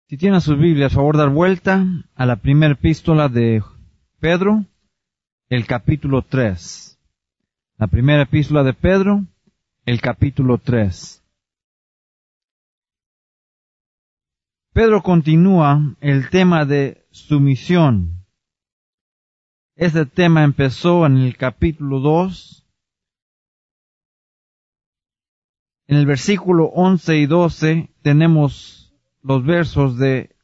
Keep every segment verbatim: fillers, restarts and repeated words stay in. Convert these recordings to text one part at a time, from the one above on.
Si tienen sus Biblias, a favor dar vuelta a la primera epístola de Pedro, el capítulo tres. La primera epístola de Pedro, el capítulo tres. Pedro continúa el tema de sumisión. Este tema empezó en el capítulo dos. En el versículo once y doce tenemos los versos de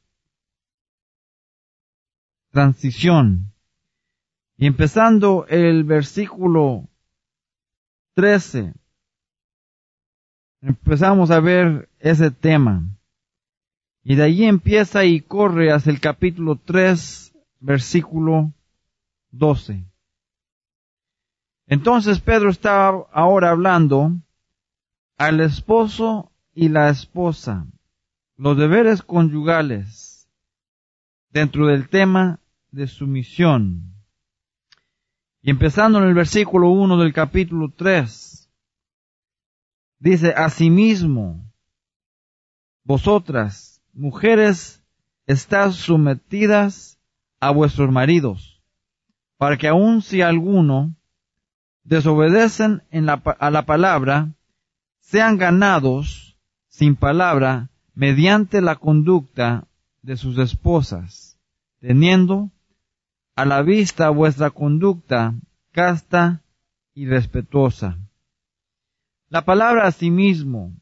transición. Y empezando el versículo trece, empezamos a ver ese tema. Y de allí empieza y corre hacia el capítulo tres, versículo doce. Entonces Pedro está ahora hablando al esposo y la esposa, los deberes conyugales, dentro del tema de sumisión. Y empezando en el versículo uno del capítulo tres, dice: Asimismo, vosotras, mujeres, estad sometidas a vuestros maridos, para que aun si alguno desobedecen en la, a la palabra, sean ganados sin palabra mediante la conducta de sus esposas, teniendo a la vista vuestra conducta casta y respetuosa. La palabra asimismo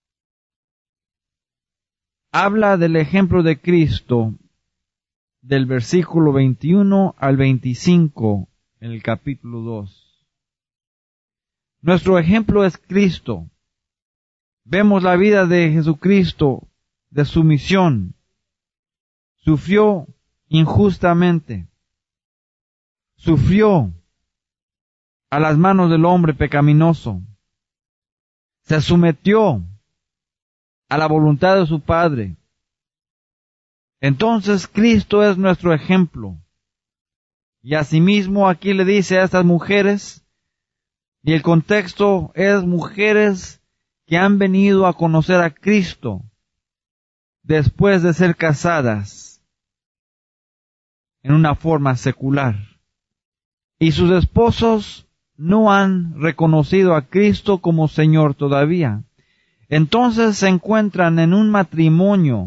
habla del ejemplo de Cristo del versículo veintiuno al veinticinco en el capítulo dos. Nuestro ejemplo es Cristo. Vemos la vida de Jesucristo de sumisión. Sufrió injustamente. Sufrió a las manos del hombre pecaminoso. Se sometió a la voluntad de su Padre. Entonces Cristo es nuestro ejemplo. Y asimismo aquí le dice a estas mujeres, y el contexto es mujeres que han venido a conocer a Cristo después de ser casadas en una forma secular. Y sus esposos no han reconocido a Cristo como Señor todavía. Entonces se encuentran en un matrimonio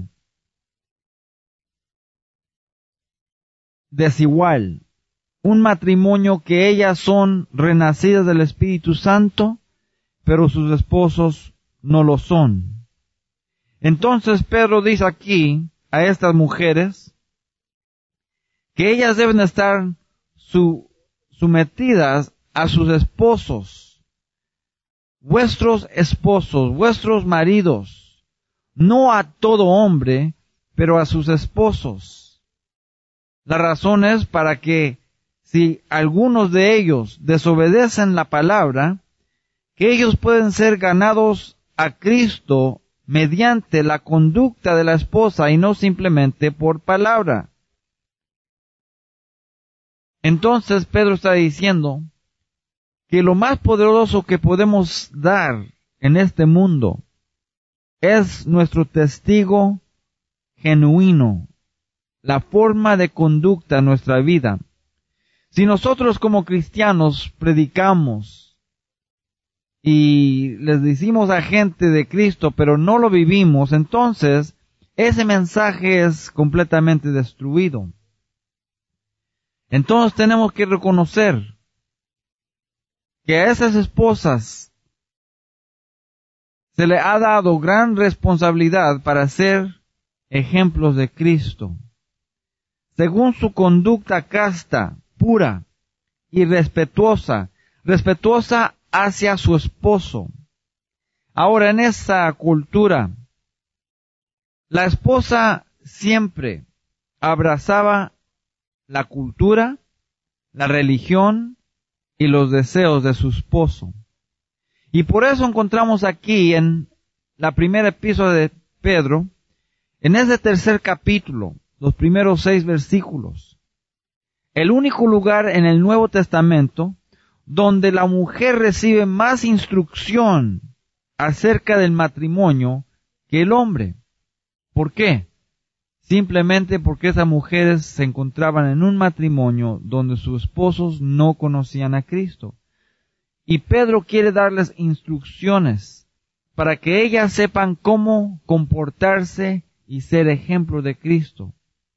desigual, un matrimonio que ellas son renacidas del Espíritu Santo, pero sus esposos no lo son. Entonces Pedro dice aquí a estas mujeres que ellas deben estar su, sometidas a sus esposos, vuestros esposos, vuestros maridos, no a todo hombre, pero a sus esposos. La razón es para que si algunos de ellos desobedecen la palabra, que ellos pueden ser ganados a Cristo mediante la conducta de la esposa y no simplemente por palabra. Entonces Pedro está diciendo que lo más poderoso que podemos dar en este mundo es nuestro testigo genuino, la forma de conducta en nuestra vida. Si nosotros como cristianos predicamos y les decimos a gente de Cristo, pero no lo vivimos, entonces ese mensaje es completamente destruido. Entonces tenemos que reconocer que a esas esposas se le ha dado gran responsabilidad para ser ejemplos de Cristo, según su conducta casta, pura y respetuosa, respetuosa hacia su esposo. Ahora, en esa cultura, la esposa siempre abrazaba la cultura, la religión y los deseos de su esposo. Y por eso encontramos aquí en la primera epístola de Pedro, en ese tercer capítulo, los primeros seis versículos, el único lugar en el Nuevo Testamento donde la mujer recibe más instrucción acerca del matrimonio que el hombre. ¿Por qué? simplemente porque esas mujeres se encontraban en un matrimonio donde sus esposos no conocían a Cristo. Y Pedro quiere darles instrucciones para que ellas sepan cómo comportarse y ser ejemplo de Cristo.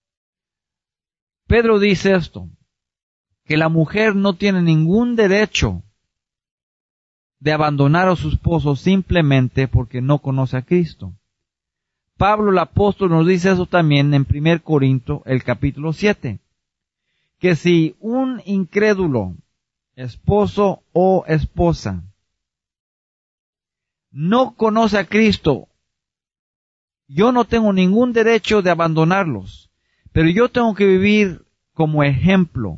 Pedro dice esto, que la mujer no tiene ningún derecho de abandonar a su esposo simplemente porque no conoce a Cristo. Pablo el apóstol nos dice eso también en primer Corintios, el capítulo siete, que si un incrédulo, esposo o esposa, no conoce a Cristo, yo no tengo ningún derecho de abandonarlos, pero yo tengo que vivir como ejemplo.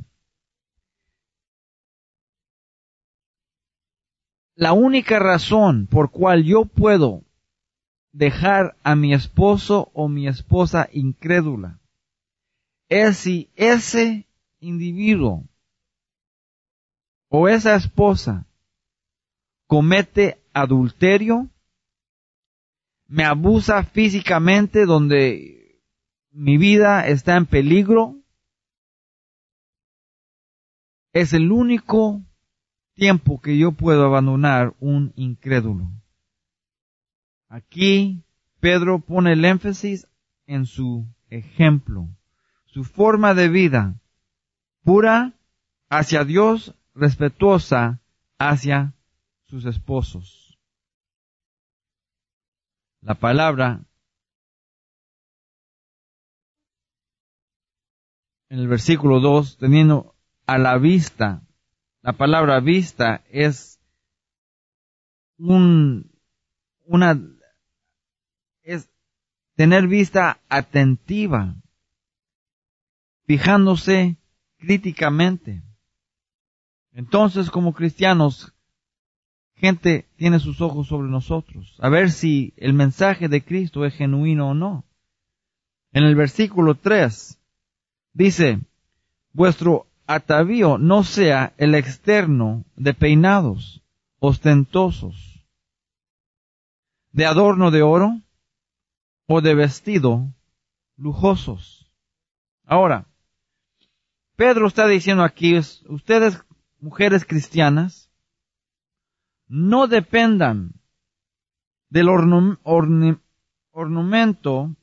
La única razón por cual yo puedo dejar a mi esposo o mi esposa incrédula es si ese individuo o esa esposa comete adulterio, me abusa físicamente donde mi vida está en peligro. Es el único tiempo que yo puedo abandonar un incrédulo. Aquí Pedro pone el énfasis en su ejemplo, su forma de vida pura hacia Dios, respetuosa hacia sus esposos. La palabra en el versículo dos, teniendo a la vista, la palabra vista es un, una, es tener vista atentiva, fijándose críticamente. Entonces, como cristianos, gente tiene sus ojos sobre nosotros, a ver si el mensaje de Cristo es genuino o no. En el versículo tres, dice, vuestro atavío no sea el externo de peinados ostentosos, de adorno de oro o de vestido lujosos. Ahora, Pedro está diciendo aquí, ustedes, mujeres cristianas, no dependan del ornu, orni, ornamento,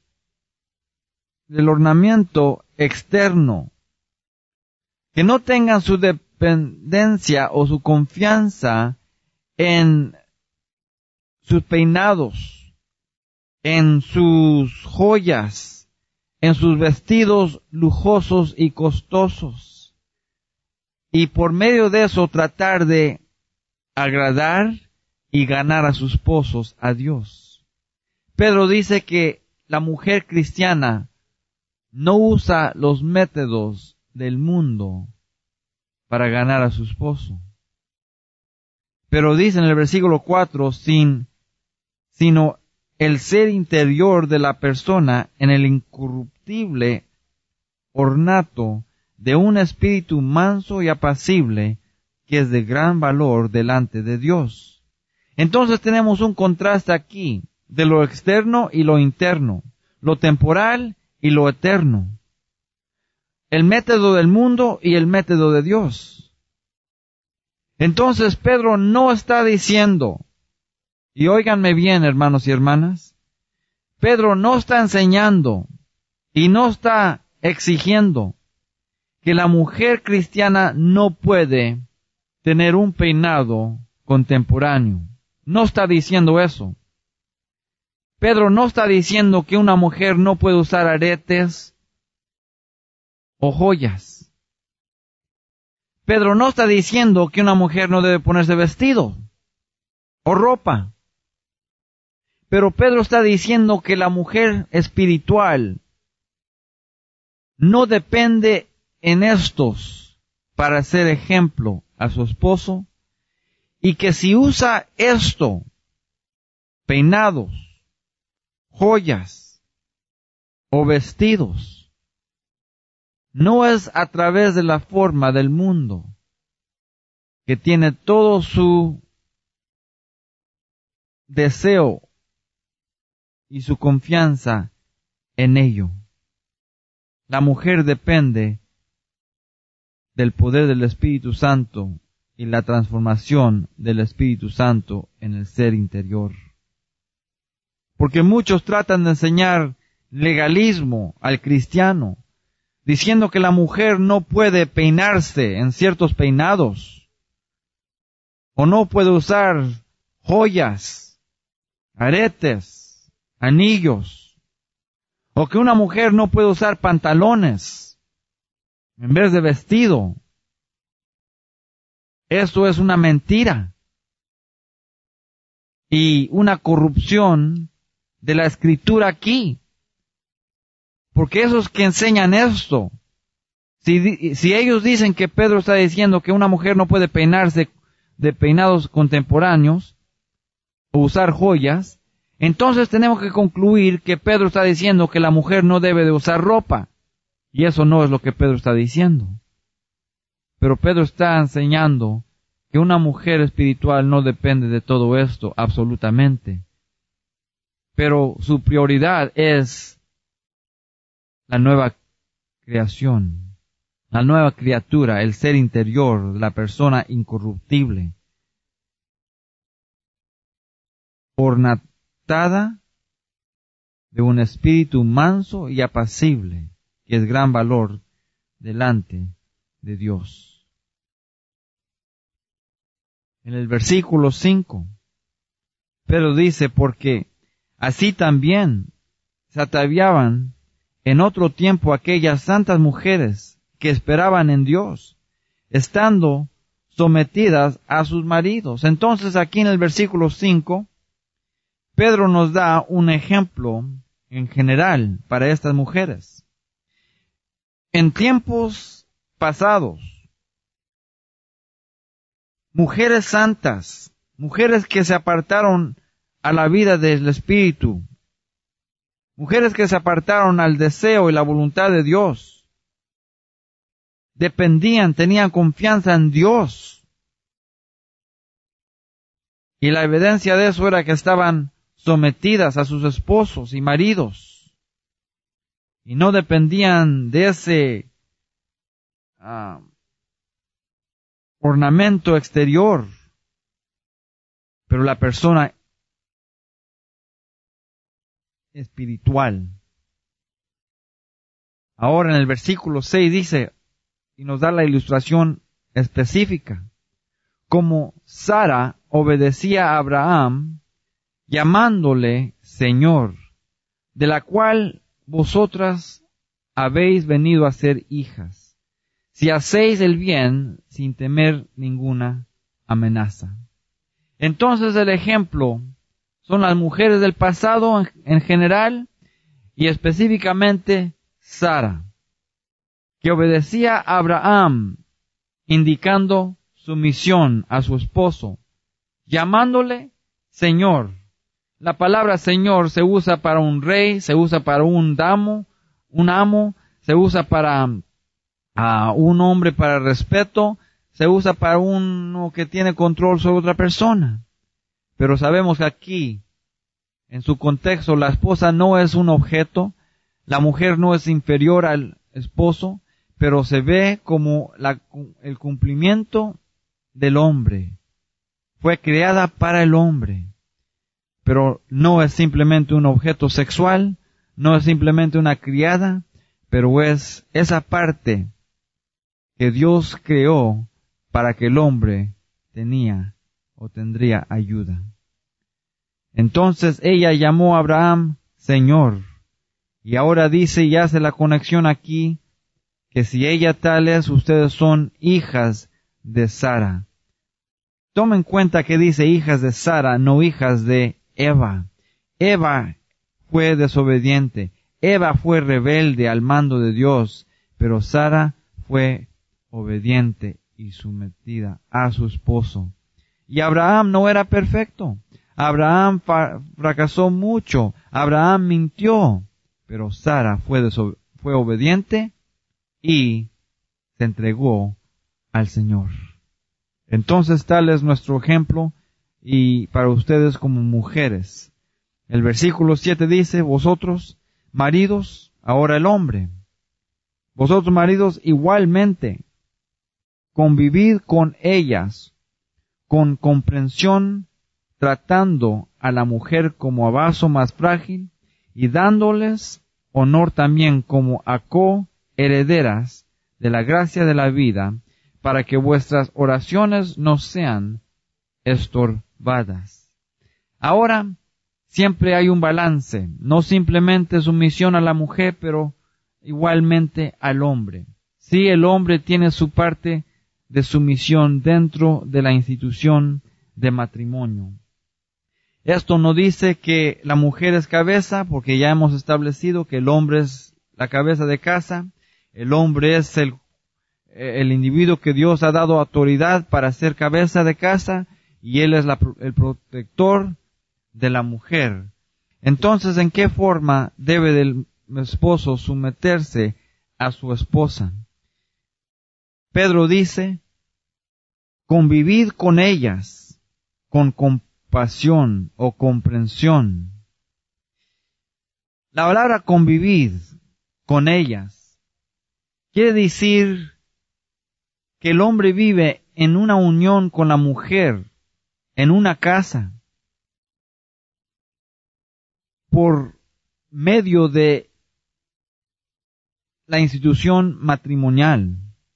del ornamento externo, que no tengan su dependencia o su confianza en sus peinados, en sus joyas, en sus vestidos lujosos y costosos, y por medio de eso tratar de agradar y ganar a sus esposos, a Dios. Pedro dice que la mujer cristiana no usa los métodos del mundo para ganar a su esposo. Pero dice en el versículo cuatro, sin, sino el ser interior de la persona en el incorruptible ornato de un espíritu manso y apacible, que es de gran valor delante de Dios. Entonces tenemos un contraste aquí de lo externo y lo interno, lo temporal y lo eterno, el método del mundo y el método de Dios. Entonces Pedro no está diciendo, y óiganme bien, hermanos y hermanas, Pedro no está enseñando y no está exigiendo que la mujer cristiana no puede tener un peinado contemporáneo. No está diciendo eso. Pedro no está diciendo que una mujer no puede usar aretes o joyas. Pedro no está diciendo que una mujer no debe ponerse vestido o ropa. Pero Pedro está diciendo que la mujer espiritual no depende en estos para ser ejemplo a su esposo, y que si usa esto, peinados, joyas o vestidos, no es a través de la forma del mundo, que tiene todo su deseo y su confianza en ello. La mujer depende del poder del Espíritu Santo y la transformación del Espíritu Santo en el ser interior. Porque muchos tratan de enseñar legalismo al cristiano, diciendo que la mujer no puede peinarse en ciertos peinados, o no puede usar joyas, aretes, anillos, o que una mujer no puede usar pantalones en vez de vestido. Esto es una mentira y una corrupción de la Escritura aquí. Porque esos que enseñan esto, si, si ellos dicen que Pedro está diciendo que una mujer no puede peinarse de peinados contemporáneos o usar joyas, entonces tenemos que concluir que Pedro está diciendo que la mujer no debe de usar ropa. Y eso no es lo que Pedro está diciendo. Pero Pedro está enseñando que una mujer espiritual no depende de todo esto absolutamente. Pero su prioridad es la nueva creación, la nueva criatura, el ser interior, la persona incorruptible, ornamentada de un espíritu manso y apacible, que es gran valor delante de Dios. En el versículo cinco, Pedro dice, porque así también se ataviaban en otro tiempo aquellas santas mujeres que esperaban en Dios, estando sometidas a sus maridos. Entonces aquí en el versículo cinco, Pedro nos da un ejemplo en general para estas mujeres. En tiempos pasados, mujeres santas, mujeres que se apartaron a la vida del Espíritu, mujeres que se apartaron al deseo y la voluntad de Dios, dependían, tenían confianza en Dios. Y la evidencia de eso era que estaban sometidas a sus esposos y maridos, y no dependían de ese uh, ornamento exterior, pero la persona espiritual. Ahora en el versículo seis dice, y nos da la ilustración específica, como Sara obedecía a Abraham, llamándole Señor, de la cual vosotras habéis venido a ser hijas, si hacéis el bien sin temer ninguna amenaza. Entonces el ejemplo son las mujeres del pasado en, en general y específicamente Sara, que obedecía a Abraham, indicando sumisión a su esposo, llamándole Señor. La palabra Señor se usa para un rey, se usa para un damo, un amo, se usa para uh, un hombre para respeto, se usa para uno que tiene control sobre otra persona. Pero sabemos que aquí, en su contexto, la esposa no es un objeto, la mujer no es inferior al esposo, pero se ve como la, el cumplimiento del hombre. Fue creada para el hombre. Pero no es simplemente un objeto sexual, no es simplemente una criada, pero es esa parte que Dios creó para que el hombre tenía o tendría ayuda. Entonces ella llamó a Abraham Señor, y ahora dice y hace la conexión aquí, que si ella tal es, ustedes son hijas de Sara. Tomen en cuenta que dice hijas de Sara, no hijas de Eva. Eva fue desobediente. Eva fue rebelde al mando de Dios, pero Sara fue obediente y sometida a su esposo. Y Abraham no era perfecto. Abraham fracasó mucho. Abraham mintió. Pero Sara fue, deso- fue obediente y se entregó al Señor. Entonces tal es nuestro ejemplo y para ustedes como mujeres. El versículo siete dice, vosotros, maridos, ahora el hombre, Vosotros maridos igualmente, convivid con ellas, con comprensión, tratando a la mujer como a vaso más frágil, y dándoles honor también como a coherederas de la gracia de la vida, para que vuestras oraciones no sean estorbadas. Ahora, siempre hay un balance, no simplemente sumisión a la mujer, pero igualmente al hombre. Sí, el hombre tiene su parte de sumisión dentro de la institución de matrimonio. Esto no dice que la mujer es cabeza, porque ya hemos establecido que el hombre es la cabeza de casa, el hombre es el, el individuo que Dios ha dado autoridad para ser cabeza de casa, y él es la, el protector de la mujer. Entonces, ¿en qué forma debe del esposo someterse a su esposa? Pedro dice, convivid con ellas, con compasión o comprensión. La palabra convivid con ellas quiere decir que el hombre vive en una unión con la mujer, en una casa, por medio de la institución matrimonial.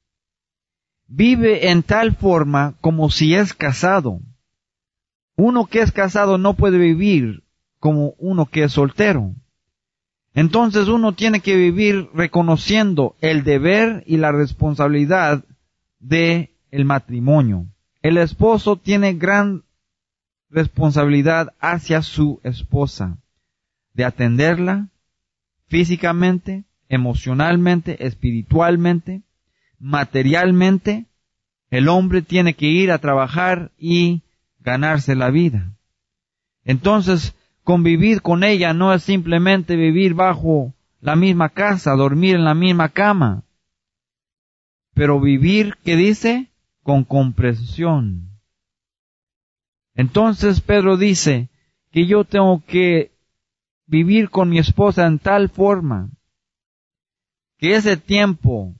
Vive en tal forma como si es casado. Uno que es casado no puede vivir como uno que es soltero. Entonces uno tiene que vivir reconociendo el deber y la responsabilidad de el matrimonio. El esposo tiene gran responsabilidad hacia su esposa, de atenderla físicamente, emocionalmente, espiritualmente, materialmente. El hombre tiene que ir a trabajar y ganarse la vida. Entonces, convivir con ella no es simplemente vivir bajo la misma casa, dormir en la misma cama, pero vivir, ¿qué dice? Con comprensión. Entonces Pedro dice que yo tengo que vivir con mi esposa en tal forma que ese tiempo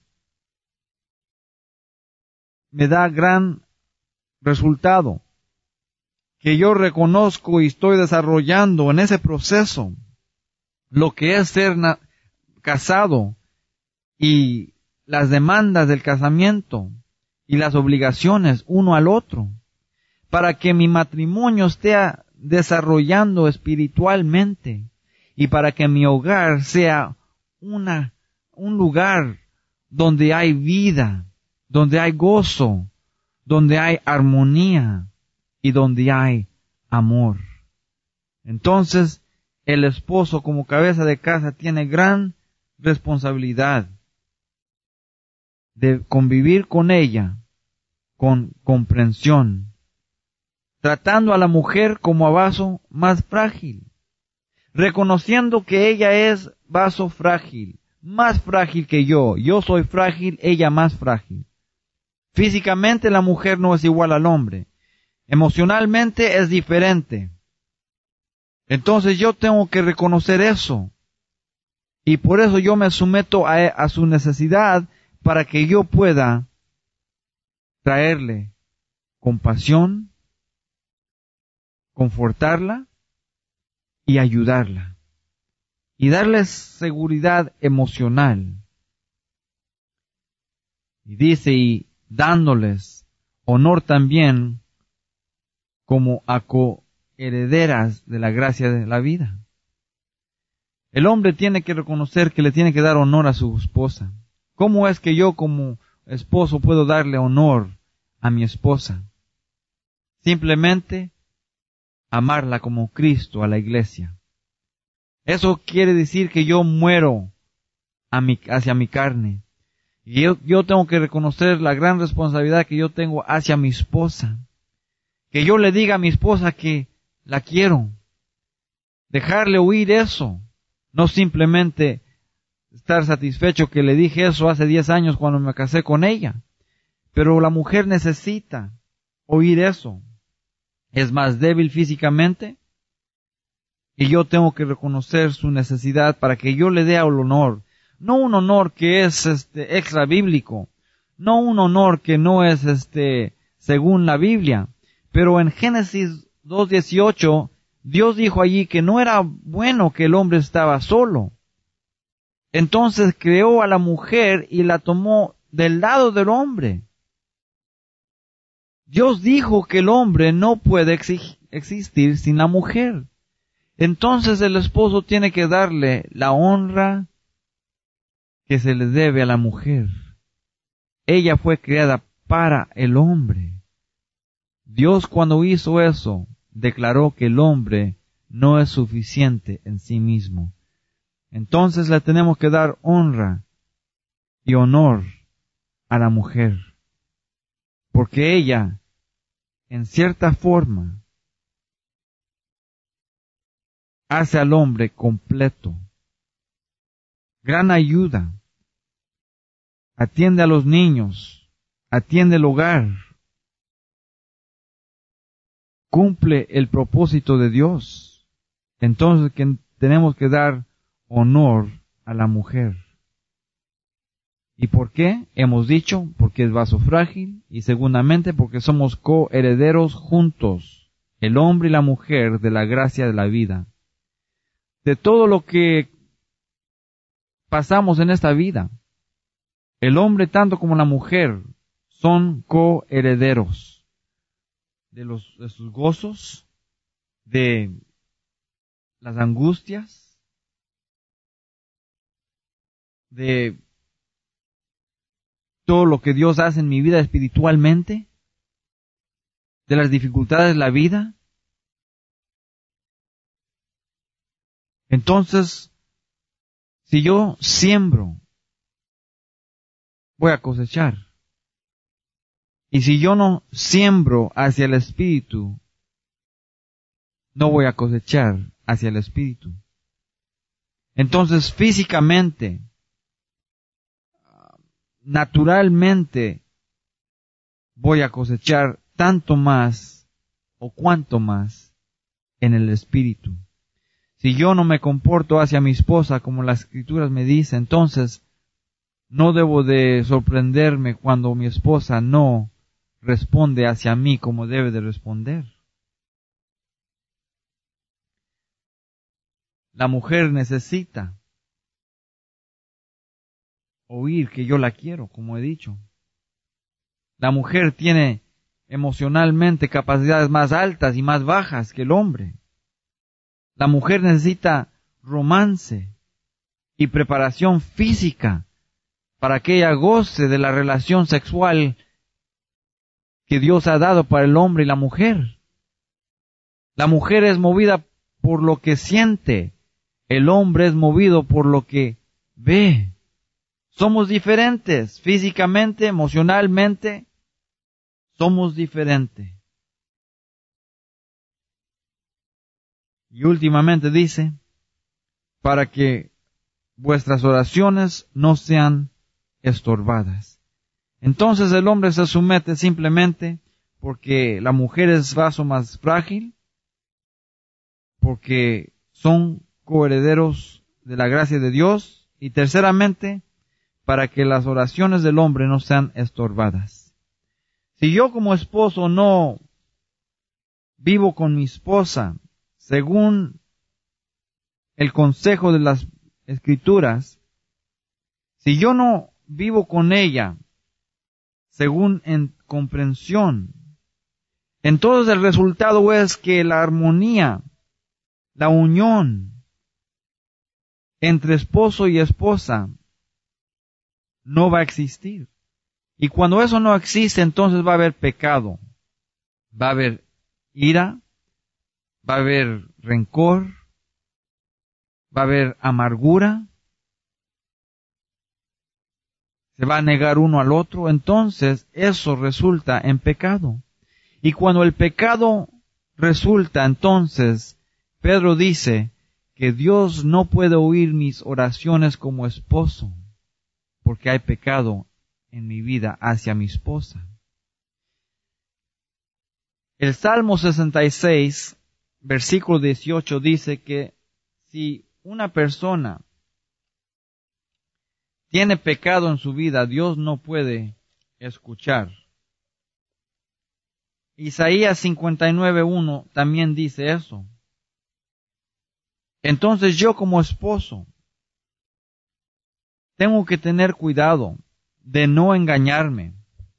me da gran resultado, que yo reconozco y estoy desarrollando en ese proceso lo que es ser casado y las demandas del casamiento y las obligaciones uno al otro, para que mi matrimonio esté desarrollando espiritualmente y para que mi hogar sea una, un lugar donde hay vida, donde hay gozo, donde hay armonía y donde hay amor. Entonces, el esposo como cabeza de casa tiene gran responsabilidad de convivir con ella con comprensión, tratando a la mujer como a vaso más frágil, reconociendo que ella es vaso frágil, más frágil que yo. Yo soy frágil, ella más frágil. Físicamente la mujer no es igual al hombre. Emocionalmente es diferente. Entonces yo tengo que reconocer eso. Y por eso yo me someto a, a su necesidad para que yo pueda traerle compasión, confortarla y ayudarla. Y darles seguridad emocional. Y dice, y dándoles honor también como a coherederas de la gracia de la vida. El hombre tiene que reconocer que le tiene que dar honor a su esposa. ¿Cómo es que yo como esposo puedo darle honor a mi esposa? Simplemente amarla como Cristo a la iglesia. Eso quiere decir que yo muero a mi, hacia mi carne. Y yo, yo tengo que reconocer la gran responsabilidad que yo tengo hacia mi esposa. Que yo le diga a mi esposa que la quiero. Dejarle oír eso. No simplemente estar satisfecho que le dije eso hace diez años cuando me casé con ella. Pero la mujer necesita oír eso. Es más débil físicamente. Y yo tengo que reconocer su necesidad para que yo le dé el honor. no un honor que es este extra bíblico, no un honor que no es este según la Biblia, pero en Génesis dos dieciocho Dios dijo allí que no era bueno que el hombre estaba solo. Entonces creó a la mujer y la tomó del lado del hombre. Dios dijo que el hombre no puede existir sin la mujer. Entonces el esposo tiene que darle la honra que se le debe a la mujer. Ella fue creada para el hombre. Dios, cuando hizo eso, declaró que el hombre no es suficiente en sí mismo. Entonces le tenemos que dar honra y honor a la mujer, porque ella, en cierta forma, hace al hombre completo. Gran ayuda. Atiende a los niños, atiende el hogar, cumple el propósito de Dios. Entonces que tenemos que dar honor a la mujer. ¿Y por qué? Hemos dicho, porque es vaso frágil, y segundamente porque somos coherederos juntos, el hombre y la mujer, de la gracia de la vida. De todo lo que pasamos en esta vida, el hombre tanto como la mujer son coherederos de los de sus gozos, de las angustias, de todo lo que Dios hace en mi vida espiritualmente, de las dificultades de la vida. Entonces, si yo siembro, voy a cosechar. Y si yo no siembro hacia el Espíritu, no voy a cosechar hacia el Espíritu. Entonces, físicamente, naturalmente, voy a cosechar tanto más o cuanto más en el Espíritu. Si yo no me comporto hacia mi esposa como las Escrituras me dicen, entonces no debo de sorprenderme cuando mi esposa no responde hacia mí como debe de responder. La mujer necesita oír que yo la quiero, como he dicho. La mujer tiene emocionalmente capacidades más altas y más bajas que el hombre. La mujer necesita romance y preparación física para que ella goce de la relación sexual que Dios ha dado para el hombre y la mujer. La mujer es movida por lo que siente, el hombre es movido por lo que ve. Somos diferentes físicamente, emocionalmente, somos diferentes. Y últimamente dice, para que vuestras oraciones no sean estorbadas. Entonces el hombre se somete simplemente porque la mujer es vaso más frágil, porque son coherederos de la gracia de Dios, y terceramente, para que las oraciones del hombre no sean estorbadas. Si yo como esposo no vivo con mi esposa según el consejo de las Escrituras, si yo no vivo con ella según en comprensión, entonces el resultado es que la armonía, la unión entre esposo y esposa no va a existir. Y cuando eso no existe, entonces va a haber pecado, va a haber ira, va a haber rencor, va a haber amargura, se va a negar uno al otro, entonces eso resulta en pecado. Y cuando el pecado resulta, entonces Pedro dice que Dios no puede oír mis oraciones como esposo, porque hay pecado en mi vida hacia mi esposa. El Salmo sesenta y seis, versículo dieciocho, dice que si una persona tiene pecado en su vida, Dios no puede escuchar. Isaías cincuenta y nueve uno también dice eso. Entonces yo como esposo tengo que tener cuidado de no engañarme.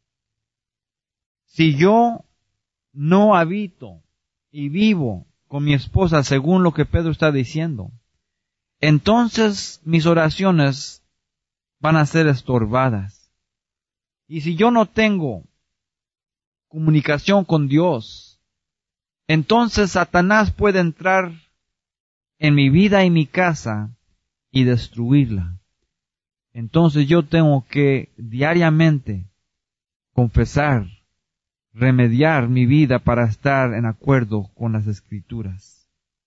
Si yo no habito y vivo con mi esposa según lo que Pedro está diciendo, entonces mis oraciones van a ser estorbadas. Y si yo no tengo comunicación con Dios, entonces Satanás puede entrar en mi vida y mi casa y destruirla. Entonces yo tengo que diariamente confesar, remediar mi vida para estar en acuerdo con las Escrituras.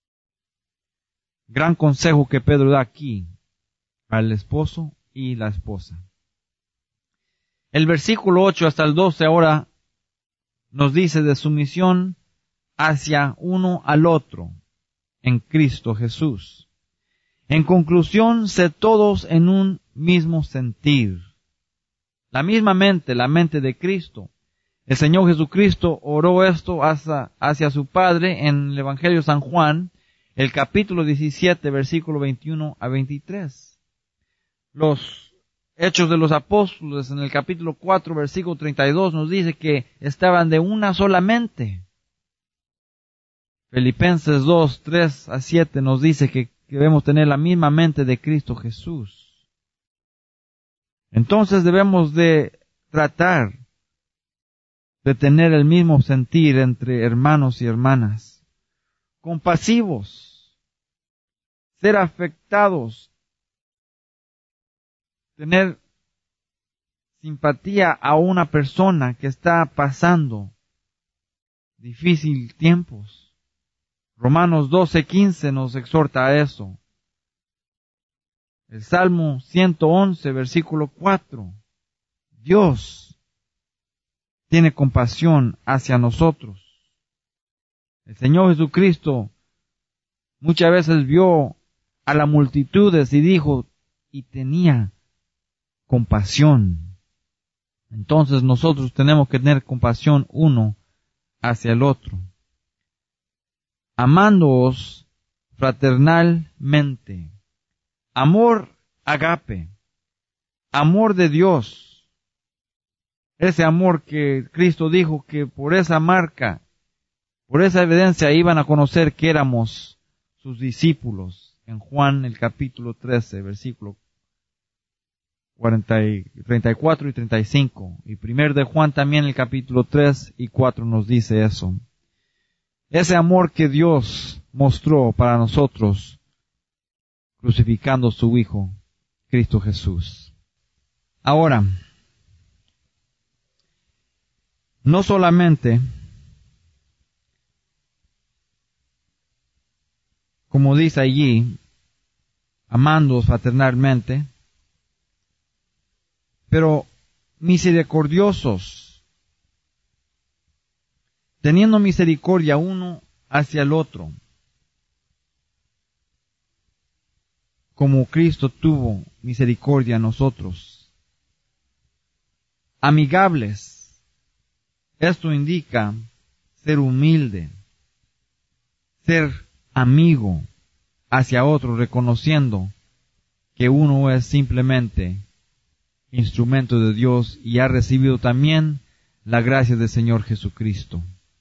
Gran consejo que Pedro da aquí al esposo y la esposa. El versículo ocho hasta el doce ahora nos dice de sumisión hacia uno al otro en Cristo Jesús. En conclusión, sed todos en un mismo sentir. La misma mente, la mente de Cristo. El Señor Jesucristo oró esto hacia, hacia su Padre en el Evangelio de San Juan, el capítulo diecisiete, versículo veintiuno a veintitrés. Los Hechos de los Apóstoles en el capítulo cuatro, versículo treinta y dos nos dice que estaban de una sola mente. Filipenses dos, tres a siete nos dice que debemos tener la misma mente de Cristo Jesús. Entonces debemos de tratar de tener el mismo sentir entre hermanos y hermanas, compasivos, ser afectados, tener simpatía a una persona que está pasando difícil tiempos. Romanos doce, quince nos exhorta a eso. El Salmo ciento once, versículo cuatro. Dios tiene compasión hacia nosotros. El Señor Jesucristo muchas veces vio a las multitudes y dijo, y tenía compasión. Entonces nosotros tenemos que tener compasión uno hacia el otro. Amándoos fraternalmente. Amor agape. Amor de Dios. Ese amor que Cristo dijo que por esa marca, por esa evidencia iban a conocer que éramos sus discípulos. En Juan el capítulo trece, versículo cuarenta y, treinta y cuatro y treinta y cinco. Y primer de Juan también el capítulo tres y cuatro nos dice eso. Ese amor que Dios mostró para nosotros, crucificando a su Hijo, Cristo Jesús. Ahora, no solamente, como dice allí, amándoos fraternalmente, pero misericordiosos, teniendo misericordia uno hacia el otro, como Cristo tuvo misericordia a nosotros. Amigables, esto indica ser humilde, ser amigo hacia otro, reconociendo que uno es simplemente instrumento de Dios y ha recibido también la gracia del Señor Jesucristo.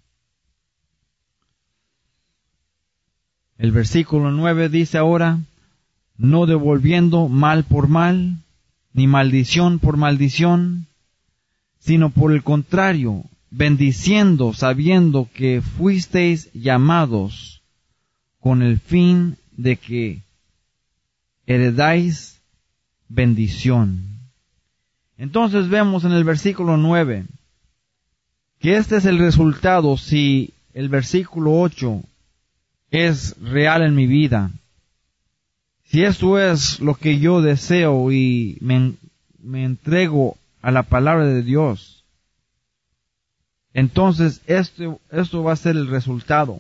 El versículo nueve dice ahora, no devolviendo mal por mal, ni maldición por maldición, sino por el contrario, bendiciendo, sabiendo que fuisteis llamados con el fin de que heredáis bendición. Entonces vemos en el versículo nueve que este es el resultado si el versículo ocho es real en mi vida. Si esto es lo que yo deseo y me, me entrego a la palabra de Dios, entonces esto, esto va a ser el resultado.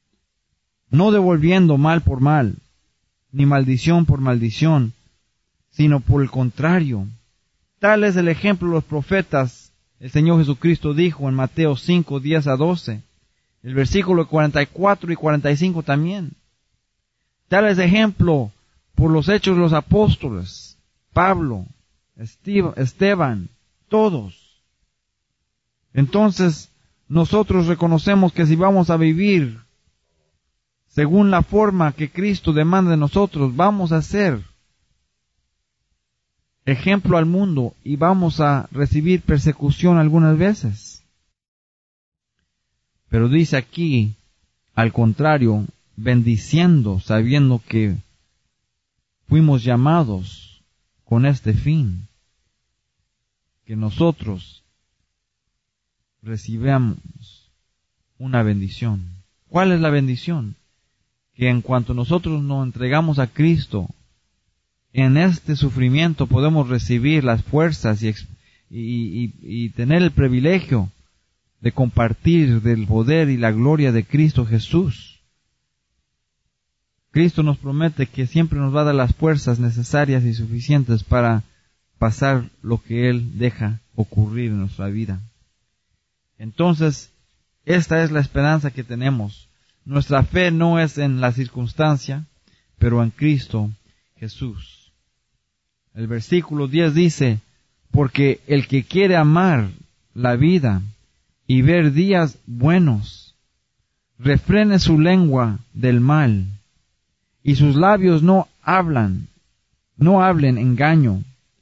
No devolviendo mal por mal, ni maldición por maldición, sino por el contrario. Tal es el ejemplo de los profetas. El Señor Jesucristo dijo en Mateo cinco, diez a doce, el versículo cuarenta y cuatro y cuarenta y cinco también. Tal es ejemplo por los hechos de los apóstoles, Pablo, Esteban, todos. Entonces, nosotros reconocemos que si vamos a vivir según la forma que Cristo demanda de nosotros, vamos a ser ejemplo al mundo y vamos a recibir persecución algunas veces. Pero dice aquí, al contrario, bendiciendo, sabiendo que fuimos llamados con este fin, que nosotros recibamos una bendición. ¿Cuál es la bendición? Que en cuanto nosotros nos entregamos a Cristo, en este sufrimiento podemos recibir las fuerzas y, y, y, y tener el privilegio de compartir del poder y la gloria de Cristo Jesús. Cristo nos promete que siempre nos va a dar las fuerzas necesarias y suficientes para pasar lo que Él deja ocurrir en nuestra vida. Entonces, esta es la esperanza que tenemos. Nuestra fe no es en la circunstancia, pero en Cristo Jesús. El versículo diez dice, porque el que quiere amar la vida y ver días buenos, refrene su lengua del mal, y sus labios no hablan, no hablen engaño.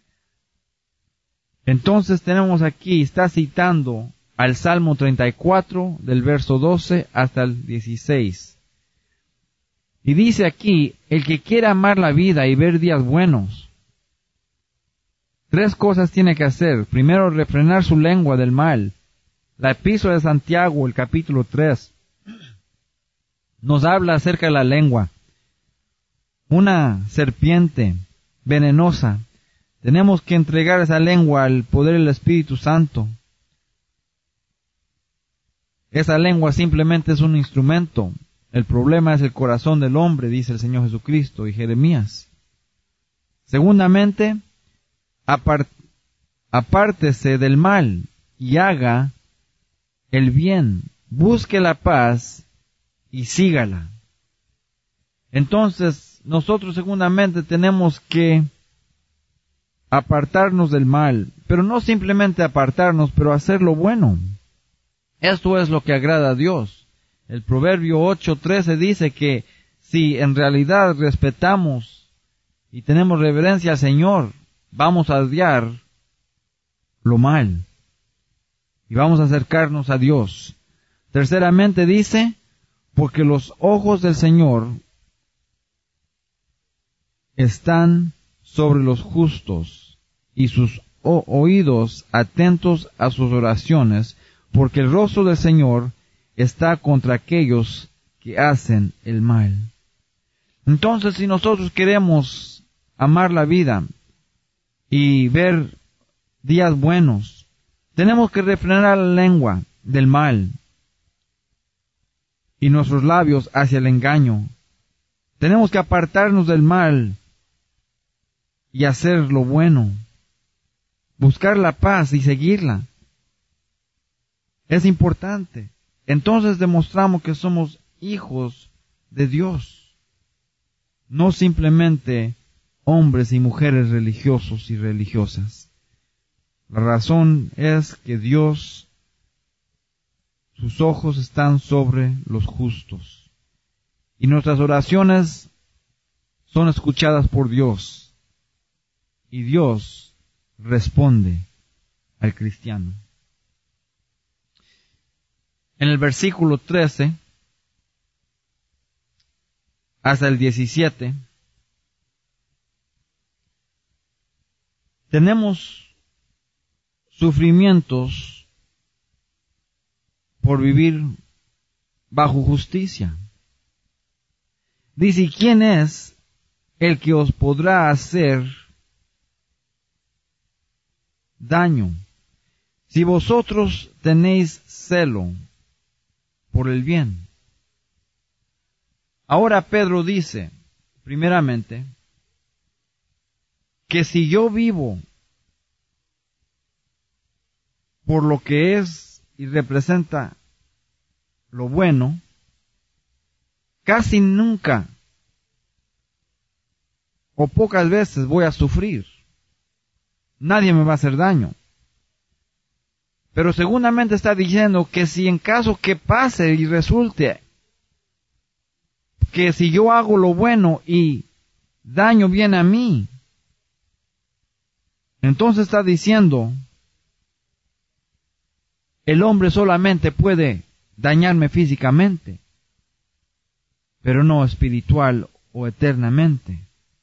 Entonces tenemos aquí, está citando al Salmo treinta y cuatro, del verso doce hasta el dieciséis. Y dice aquí, el que quiere amar la vida y ver días buenos, tres cosas tiene que hacer. Primero, refrenar su lengua del mal. La epístola de Santiago, el capítulo tres, nos habla acerca de la lengua. Una serpiente venenosa. Tenemos que entregar esa lengua al poder del Espíritu Santo. Esa lengua simplemente es un instrumento. El problema es el corazón del hombre, dice el Señor Jesucristo y Jeremías. Segundamente, apart, apártese del mal y haga el bien. Busque la paz y sígala. Entonces, nosotros segundamente tenemos que apartarnos del mal, pero no simplemente apartarnos, pero hacer lo bueno. Esto es lo que agrada a Dios. El Proverbio ocho trece dice que si en realidad respetamos y tenemos reverencia al Señor, vamos a odiar lo mal y vamos a acercarnos a Dios. Terceramente dice, porque los ojos del Señor están sobre los justos y sus oídos atentos a sus oraciones, porque el rostro del Señor está contra aquellos que hacen el mal. Entonces, si nosotros queremos amar la vida y ver días buenos, tenemos que refrenar la lengua del mal y nuestros labios hacia el engaño. Tenemos que apartarnos del mal y hacer lo bueno, buscar la paz y seguirla. Es importante. Entonces demostramos que somos hijos de Dios, no simplemente hombres y mujeres religiosos y religiosas. La razón es que Dios, sus ojos están sobre los justos, y nuestras oraciones son escuchadas por Dios, y Dios responde al cristiano. En el versículo trece hasta el diecisiete, tenemos sufrimientos por vivir bajo justicia. Dice, ¿quién es el que os podrá hacer daño si vosotros tenéis celo por el bien? Ahora Pedro dice, primeramente, que si yo vivo por lo que es y representa lo bueno, casi nunca o pocas veces voy a sufrir. Nadie me va a hacer daño. Pero seguramente está diciendo que si en caso que pase y resulte que si yo hago lo bueno y daño viene a mí, entonces está diciendo, el hombre solamente puede dañarme físicamente, pero no espiritual o eternamente.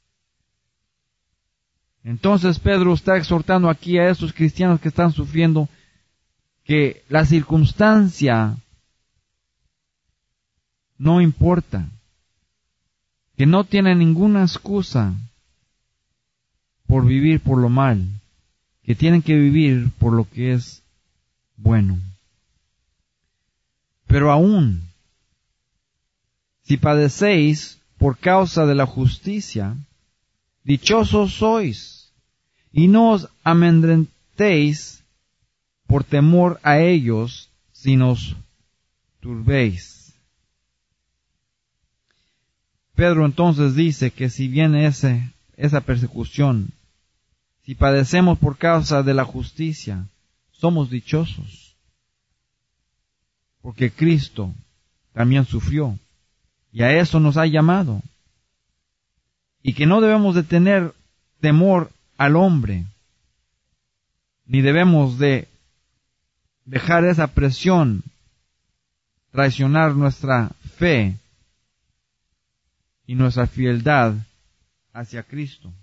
Entonces Pedro está exhortando aquí a esos cristianos que están sufriendo que la circunstancia no importa, que no tienen ninguna excusa por vivir por lo mal, que tienen que vivir por lo que es bueno. Pero aún, si padecéis por causa de la justicia, dichosos sois, y no os amedrentéis por temor a ellos, si nos turbéis. Pedro entonces dice que si viene ese, esa persecución, si padecemos por causa de la justicia, somos dichosos, porque Cristo también sufrió, y a eso nos ha llamado, y que no debemos de tener temor al hombre, ni debemos de dejar esa presión traicionar nuestra fe y nuestra fieldad hacia Cristo,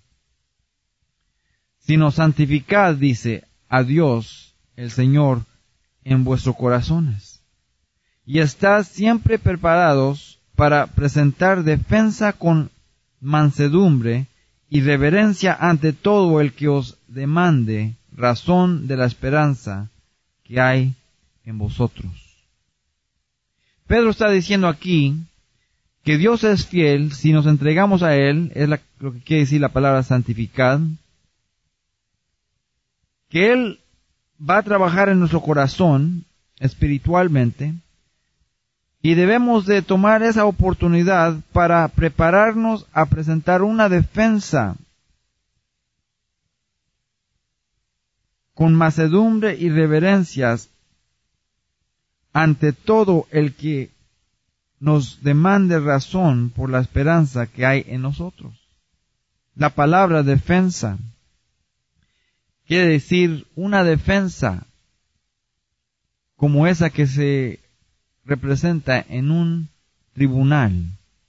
sino santificad, dice, a Dios el Señor en vuestros corazones, y estad siempre preparados para presentar defensa con mansedumbre y reverencia ante todo el que os demande razón de la esperanza que hay en vosotros. Pedro está diciendo aquí que Dios es fiel si nos entregamos a Él, es la, lo que quiere decir la palabra santificad, que Él va a trabajar en nuestro corazón espiritualmente, y debemos de tomar esa oportunidad para prepararnos a presentar una defensa con mansedumbre y reverencias ante todo el que nos demande razón por la esperanza que hay en nosotros. La palabra defensa quiere decir una defensa como esa que se representa en un tribunal,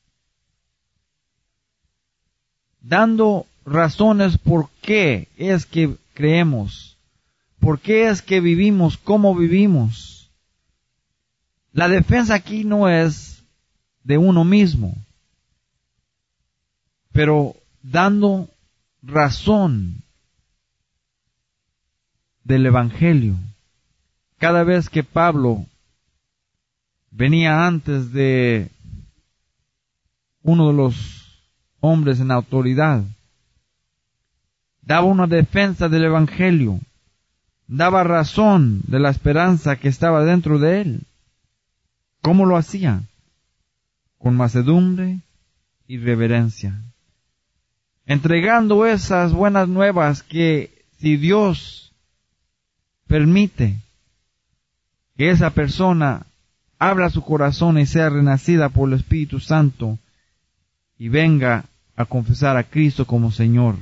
dando razones por qué es que creemos, por qué es que vivimos, cómo vivimos. La defensa aquí no es de uno mismo, pero dando razón del Evangelio. Cada vez que Pablo venía antes de uno de los hombres en autoridad, daba una defensa del Evangelio, daba razón de la esperanza que estaba dentro de él. ¿Cómo lo hacía? Con mansedumbre y reverencia, entregando esas buenas nuevas que, si Dios permite que esa persona abra su corazón y sea renacida por el Espíritu Santo y venga a confesar a Cristo como Señor.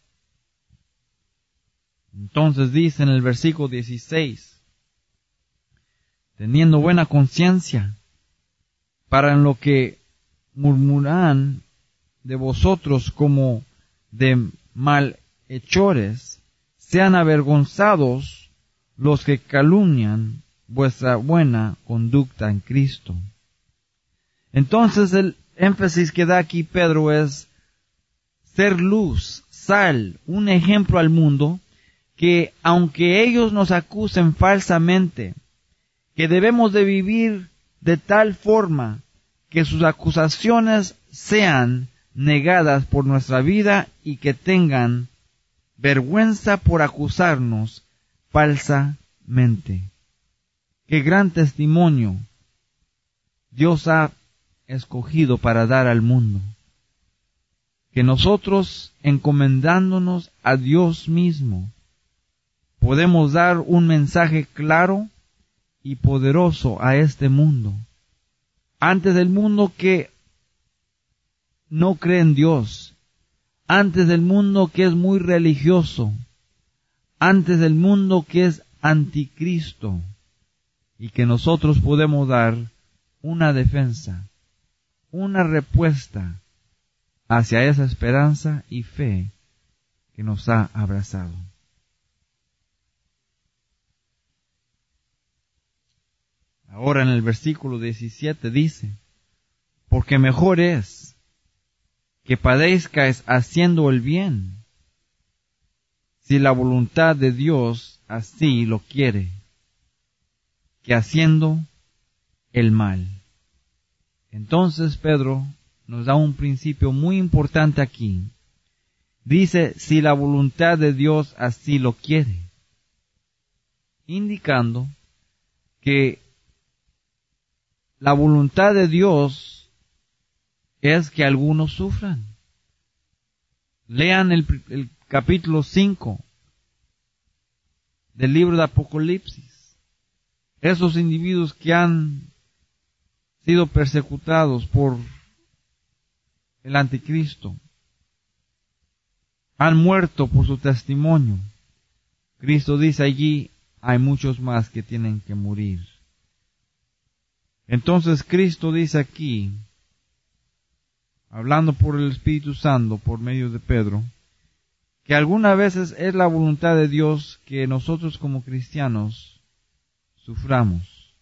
Entonces dice en el versículo dieciséis, teniendo buena conciencia, para en lo que murmuran de vosotros como de malhechores, sean avergonzados los que calumnian vuestra buena conducta en Cristo. Entonces el énfasis que da aquí Pedro es ser luz, sal, un ejemplo al mundo, que aunque ellos nos acusen falsamente, que debemos de vivir de tal forma que sus acusaciones sean negadas por nuestra vida y que tengan vergüenza por acusarnos falsamente. Qué gran testimonio Dios ha escogido para dar al mundo. Que nosotros, encomendándonos a Dios mismo, podemos dar un mensaje claro y poderoso a este mundo. Antes del mundo que no cree en Dios, antes del mundo que es muy religioso, antes del mundo que es anticristo, y que nosotros podemos dar una defensa, una respuesta hacia esa esperanza y fe que nos ha abrazado. Ahora en el versículo diecisiete dice, porque mejor es que padezcáis haciendo el bien, si la voluntad de Dios así lo quiere, que haciendo el mal. Entonces Pedro nos da un principio muy importante aquí. Dice, si la voluntad de Dios así lo quiere, indicando que la voluntad de Dios es que algunos sufran. Lean el, el capítulo cinco del libro de Apocalipsis. Esos individuos que han sido persecutados por el anticristo, han muerto por su testimonio. Cristo dice allí, hay muchos más que tienen que morir. Entonces Cristo dice aquí, hablando por el Espíritu Santo, por medio de Pedro, que algunas veces es la voluntad de Dios que nosotros como cristianos suframos,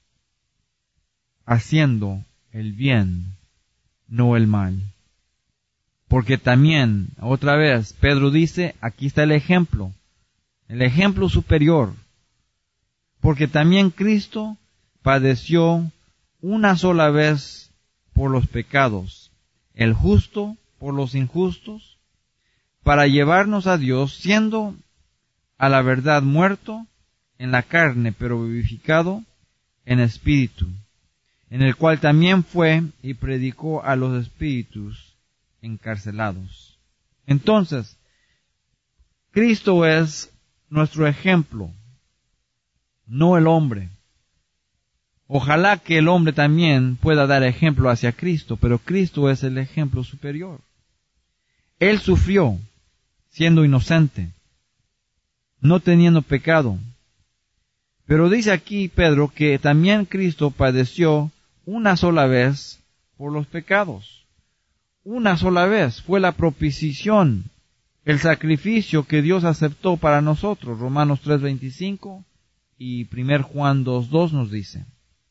haciendo el bien, no el mal. Porque también, otra vez, Pedro dice, aquí está el ejemplo, el ejemplo superior, porque también Cristo padeció una sola vez por los pecados, el justo por los injustos, para llevarnos a Dios, siendo a la verdad muerto en la carne, pero vivificado en espíritu, en el cual también fue y predicó a los espíritus encarcelados. Entonces, Cristo es nuestro ejemplo, no el hombre. Ojalá que el hombre también pueda dar ejemplo hacia Cristo, pero Cristo es el ejemplo superior. Él sufrió siendo inocente, no teniendo pecado. Pero dice aquí Pedro que también Cristo padeció una sola vez por los pecados. Una sola vez fue la propiciación, el sacrificio que Dios aceptó para nosotros. Romanos tres veinticinco y primera Juan dos dos nos dice.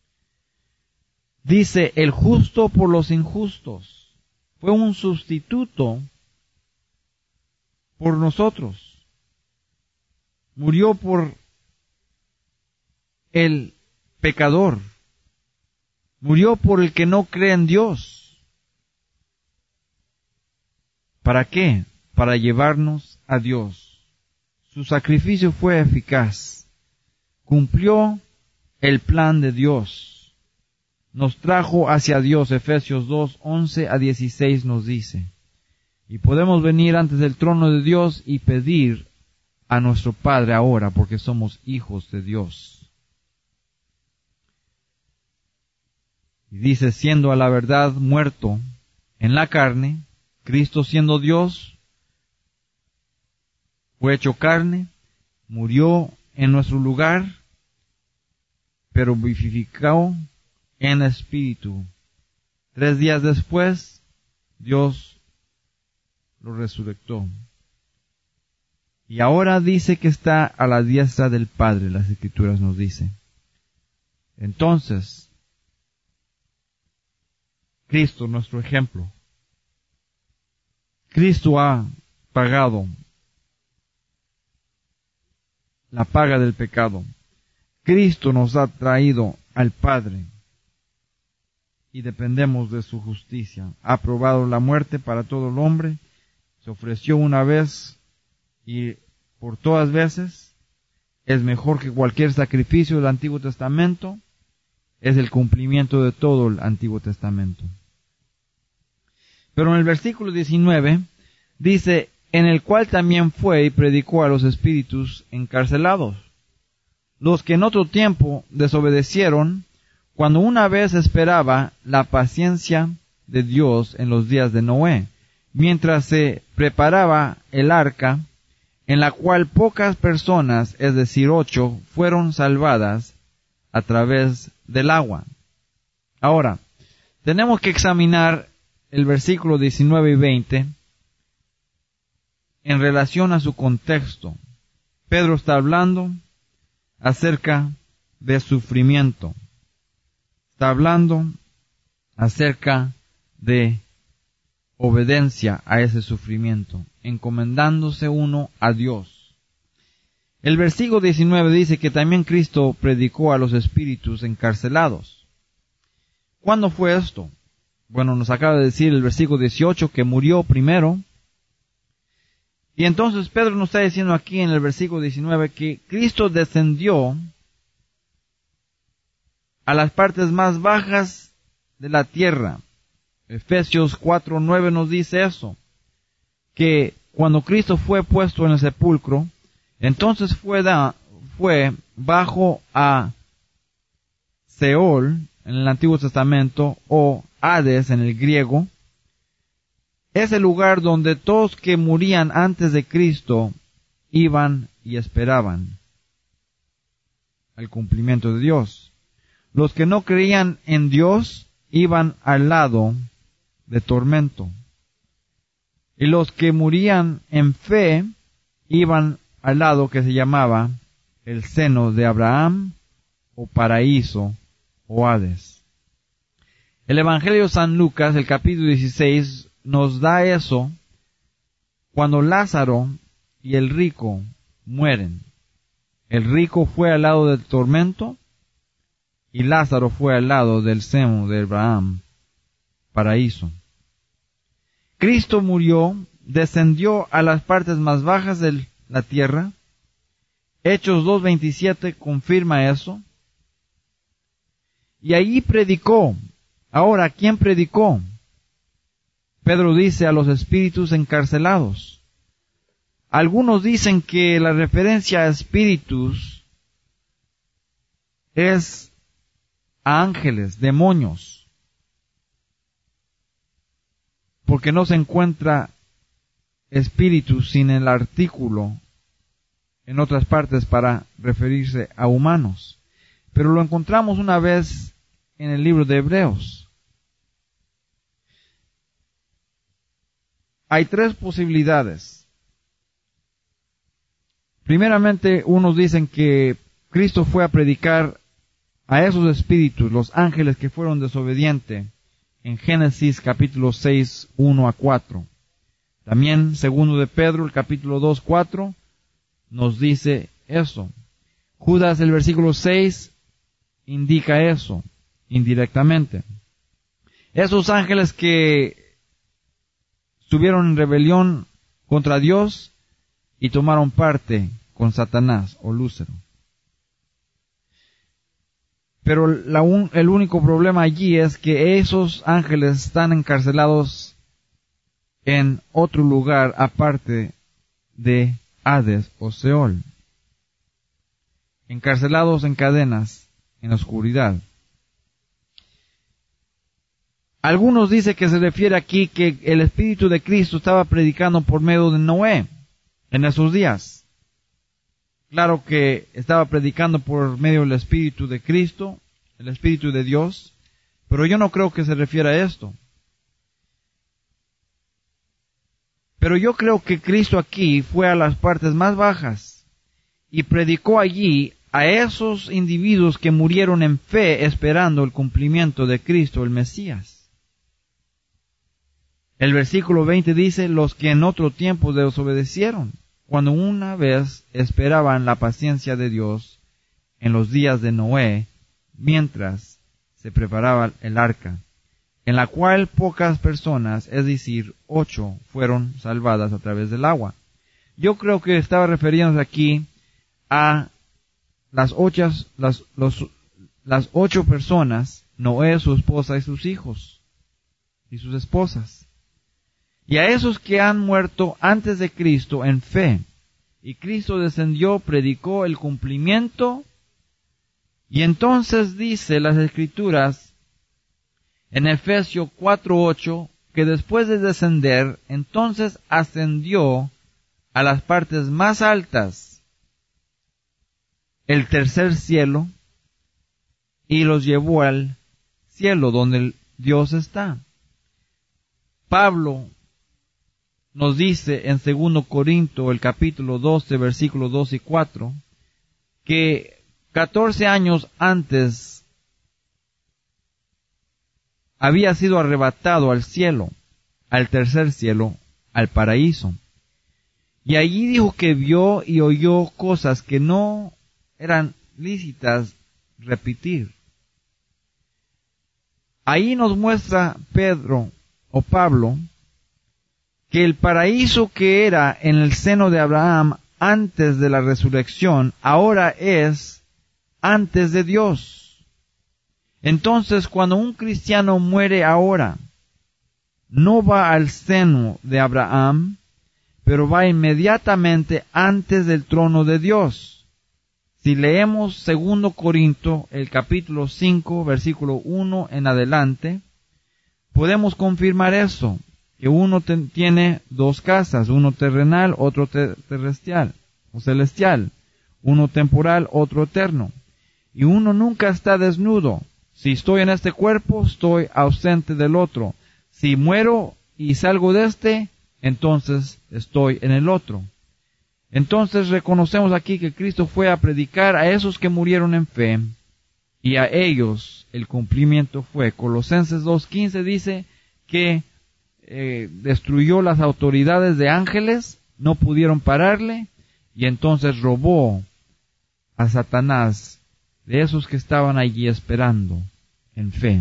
Dice, el justo por los injustos. Fue un sustituto por nosotros. Murió por el pecador. Murió por el que no cree en Dios. ¿Para qué? Para llevarnos a Dios. Su sacrificio fue eficaz. Cumplió el plan de Dios. Nos trajo hacia Dios. Efesios dos, once a dieciséis nos dice. Y podemos venir antes del trono de Dios y pedir a nuestro Padre ahora, porque somos hijos de Dios. Y dice, siendo a la verdad muerto en la carne, Cristo siendo Dios, fue hecho carne, murió en nuestro lugar, pero vivificó en espíritu. Tres días después, Dios lo resucitó. Y ahora dice que está a la diestra del Padre, las Escrituras nos dicen. Entonces, Cristo, nuestro ejemplo. Cristo ha pagado la paga del pecado. Cristo nos ha traído al Padre y dependemos de su justicia. Ha probado la muerte para todo el hombre, se ofreció una vez y por todas veces, es mejor que cualquier sacrificio del Antiguo Testamento, es el cumplimiento de todo el Antiguo Testamento. Pero en el versículo diecinueve dice, en el cual también fue y predicó a los espíritus encarcelados, los que en otro tiempo desobedecieron, cuando una vez esperaba la paciencia de Dios en los días de Noé, mientras se preparaba el arca, en la cual pocas personas, es decir, ocho, fueron salvadas a través del agua. Ahora, tenemos que examinar el versículo diecinueve y veinte en relación a su contexto. Pedro está hablando acerca de sufrimiento. Está hablando acerca de obediencia a ese sufrimiento, encomendándose uno a Dios. El versículo diecinueve dice que también Cristo predicó a los espíritus encarcelados. ¿Cuándo fue esto? Bueno, nos acaba de decir el versículo dieciocho que murió primero. Y entonces Pedro nos está diciendo aquí en el versículo diecinueve que Cristo descendió a las partes más bajas de la tierra. Efesios cuatro nueve nos dice eso, que cuando Cristo fue puesto en el sepulcro, entonces fue, da, fue bajo a Seol en el Antiguo Testamento, o Hades en el griego, es el lugar donde todos que morían antes de Cristo iban y esperaban al cumplimiento de Dios. Los que no creían en Dios iban al lado de tormento. Y los que morían en fe iban al lado que se llamaba el seno de Abraham, o paraíso, o Hades. El Evangelio de San Lucas, el capítulo dieciséis, nos da eso cuando Lázaro y el rico mueren. El rico fue al lado del tormento y Lázaro fue al lado del seno de Abraham, paraíso. Cristo murió, descendió a las partes más bajas de la tierra. Hechos dos veintisiete confirma eso. Y allí predicó. Ahora, ¿quién predicó? Pedro dice a los espíritus encarcelados. Algunos dicen que la referencia a espíritus es a ángeles, demonios, porque no se encuentra espíritu sin el artículo en otras partes para referirse a humanos. Pero lo encontramos una vez en el libro de Hebreos. Hay tres posibilidades. Primeramente, unos dicen que Cristo fue a predicar a esos espíritus, los ángeles que fueron desobedientes, en Génesis capítulo seis, uno a cuatro. También, segundo de Pedro, el capítulo dos, cuatro, nos dice eso. Judas, el versículo seis, indica eso, indirectamente. Esos ángeles que estuvieron en rebelión contra Dios y tomaron parte con Satanás o Lúcifer. Pero la un, el único problema allí es que esos ángeles están encarcelados en otro lugar aparte de Hades o Seol. Encarcelados en cadenas, en la oscuridad. Algunos dicen que se refiere aquí que el Espíritu de Cristo estaba predicando por medio de Noé en esos días. Claro que estaba predicando por medio del Espíritu de Cristo, el Espíritu de Dios, pero yo no creo que se refiera a esto. Pero yo creo que Cristo aquí fue a las partes más bajas y predicó allí a esos individuos que murieron en fe esperando el cumplimiento de Cristo, el Mesías. El versículo veinte dice, los que en otro tiempo desobedecieron, cuando una vez esperaban la paciencia de Dios en los días de Noé, mientras se preparaba el arca, en la cual pocas personas, es decir, ocho, fueron salvadas a través del agua. Yo creo que estaba refiriéndose aquí a las ocho, las, los, las ocho personas, Noé, su esposa y sus hijos, y sus esposas. Y a esos que han muerto antes de Cristo en fe. Y Cristo descendió, predicó el cumplimiento. Y entonces dice las Escrituras en Efesios cuatro ocho que después de descender, entonces ascendió a las partes más altas, el tercer cielo, y los llevó al cielo donde Dios está. Pablo nos dice en segundo Corintios, el capítulo doce, versículos dos y cuatro, que catorce años antes había sido arrebatado al cielo, al tercer cielo, al paraíso. Y allí dijo que vio y oyó cosas que no eran lícitas repetir. Ahí nos muestra Pedro o Pablo que el paraíso que era en el seno de Abraham antes de la resurrección, ahora es antes de Dios. Entonces, cuando un cristiano muere ahora, no va al seno de Abraham, pero va inmediatamente antes del trono de Dios. Si leemos segundo Corintios, el capítulo cinco, versículo uno en adelante, podemos confirmar eso, que uno te, tiene dos casas, uno terrenal, otro te, terrestrial o celestial, uno temporal, otro eterno. Y uno nunca está desnudo. Si estoy en este cuerpo, estoy ausente del otro. Si muero y salgo de este, entonces estoy en el otro. Entonces reconocemos aquí que Cristo fue a predicar a esos que murieron en fe, y a ellos el cumplimiento fue. Colosenses dos quince dice que eh, destruyó las autoridades de ángeles, no pudieron pararle, y entonces robó a Satanás de esos que estaban allí esperando en fe.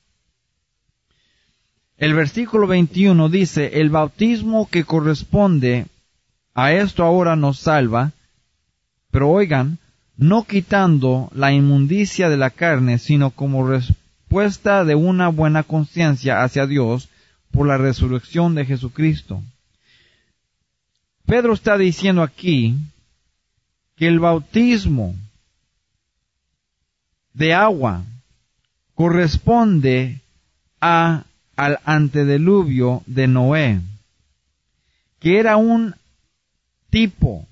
El versículo veintiuno dice, el bautismo que corresponde a esto ahora nos salva, pero oigan, no quitando la inmundicia de la carne, sino como respuesta de una buena conciencia hacia Dios por la resurrección de Jesucristo. Pedro está diciendo aquí que el bautismo de agua corresponde a, al antediluvio de Noé, que era un tipo,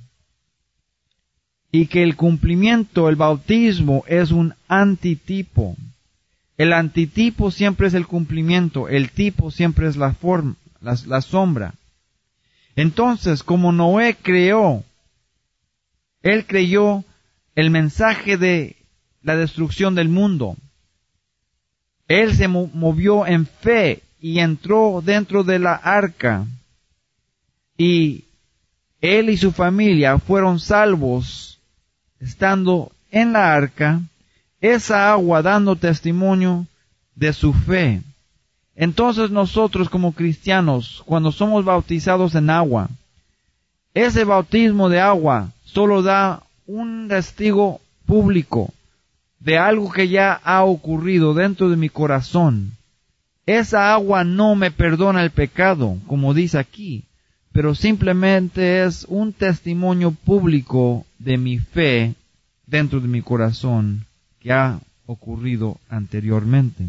y que el cumplimiento, el bautismo, es un antitipo. El antitipo siempre es el cumplimiento, el tipo siempre es la forma, la, la sombra. Entonces, como Noé creó, él creyó el mensaje de la destrucción del mundo. Él se movió en fe y entró dentro de la arca. Y él y su familia fueron salvos estando en la arca, esa agua dando testimonio de su fe. Entonces nosotros como cristianos, cuando somos bautizados en agua, ese bautismo de agua solo da un testigo público de algo que ya ha ocurrido dentro de mi corazón. Esa agua no me perdona el pecado, como dice aquí, pero simplemente es un testimonio público de mi fe dentro de mi corazón que ha ocurrido anteriormente.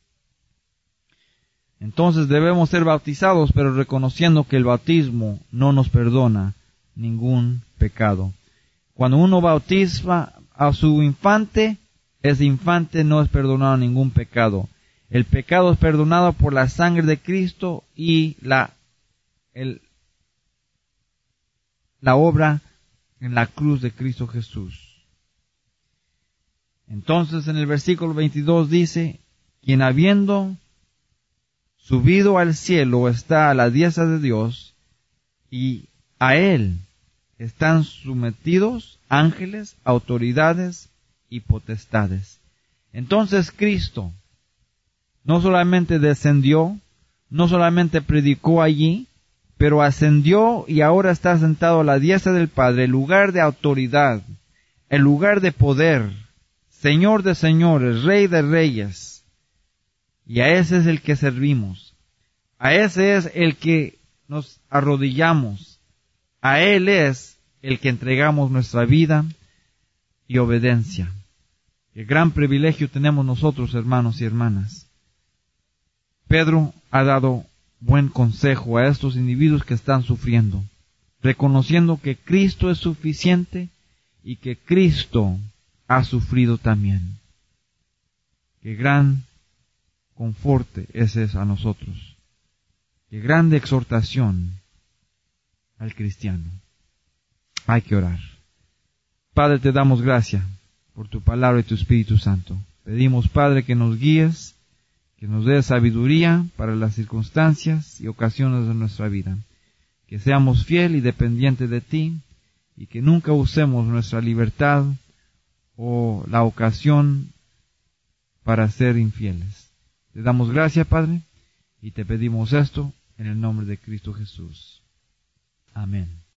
Entonces debemos ser bautizados, pero reconociendo que el bautismo no nos perdona ningún pecado. Cuando uno bautiza a su infante, ese infante no es perdonado ningún pecado. El pecado es perdonado por la sangre de Cristo y la, el, la obra en la cruz de Cristo Jesús. Entonces en el versículo veintidós dice, quien habiendo subido al cielo está a la diestra de Dios, y a él están sometidos ángeles, autoridades y potestades. Entonces Cristo no solamente descendió, no solamente predicó allí, pero ascendió y ahora está sentado a la diestra del Padre, el lugar de autoridad, el lugar de poder, Señor de señores, Rey de reyes. Y a ese es el que servimos. A ese es el que nos arrodillamos. A Él es el que entregamos nuestra vida y obediencia. Qué gran privilegio tenemos nosotros, hermanos y hermanas. Pedro ha dado buen consejo a estos individuos que están sufriendo, reconociendo que Cristo es suficiente y que Cristo ha sufrido también. Qué gran conforte ese es a nosotros. Qué grande exhortación al cristiano. Hay que orar. Padre, te damos gracias por tu palabra y tu Espíritu Santo. Pedimos, Padre, que nos guíes, que nos des sabiduría para las circunstancias y ocasiones de nuestra vida. Que seamos fiel y dependientes de ti y que nunca usemos nuestra libertad o la ocasión para ser infieles. Te damos gracias, Padre, y te pedimos esto en el nombre de Cristo Jesús. Amén.